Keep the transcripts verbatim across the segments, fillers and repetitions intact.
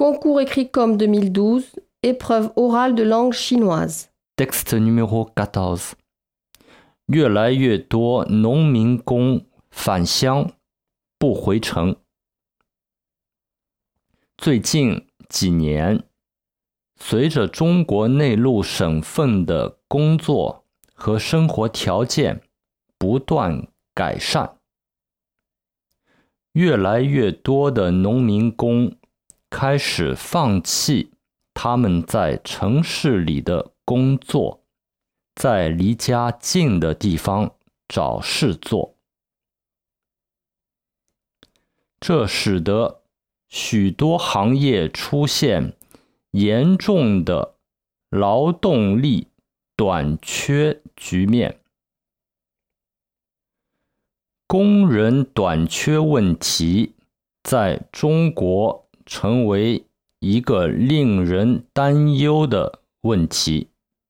Concours écrit comme deux mille douze, épreuve orale de langue chinoise. Texte numéro quatorze. 越来越多农民工返乡不回城。最近几年，随着中国内陆省份的工作和生活条件不断改善，越来越多的农民工开始放弃他们在城市里的工作，在离家近的地方找事做。这使得许多行业出现严重的劳动力短缺局面。工人短缺问题在中国成为一个令人担忧的问题。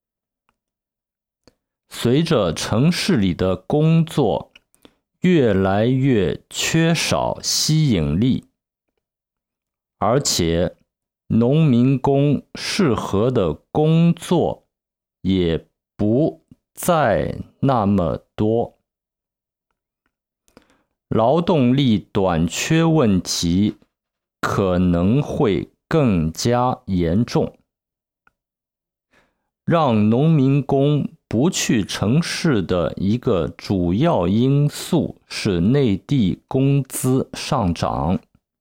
随着城市里的工作越来越缺少吸引力，而且农民工适合的工作也不再那么多，劳动力短缺问题可能会更加严重。让农民工不去城市的一个主要因素是内地工资上涨。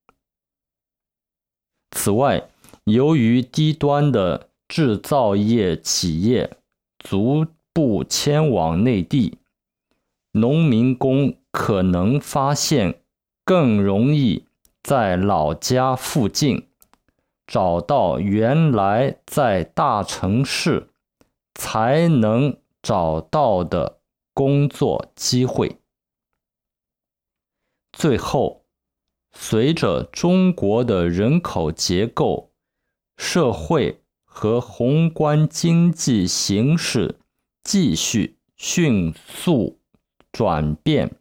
此外，由于低端的制造业企业逐步迁往内地，农民工可能发现更容易在老家附近找到原来在大城市才能找到的工作机会。最后，随着中国的人口结构、社会和宏观经济形势继续迅速转变，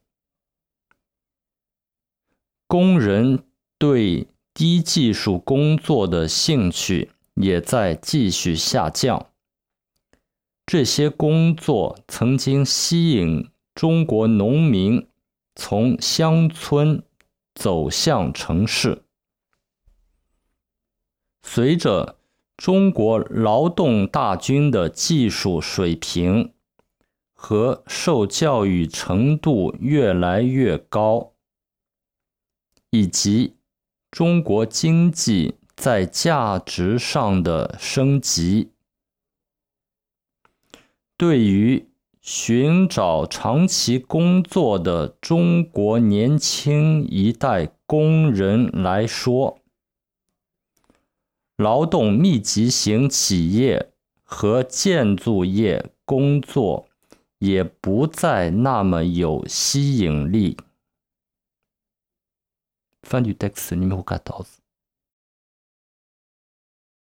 工人对低技术工作的兴趣也在继续下降。这些工作曾经吸引中国农民从乡村走向城市。随着中国劳动大军的技术水平和受教育程度越来越高，以及中国经济在价值上的升级，对于寻找长期工作的中国年轻一代工人来说，劳动密集型企业和建筑业工作也不再那么有吸引力。Fin du texte numéro quatorze.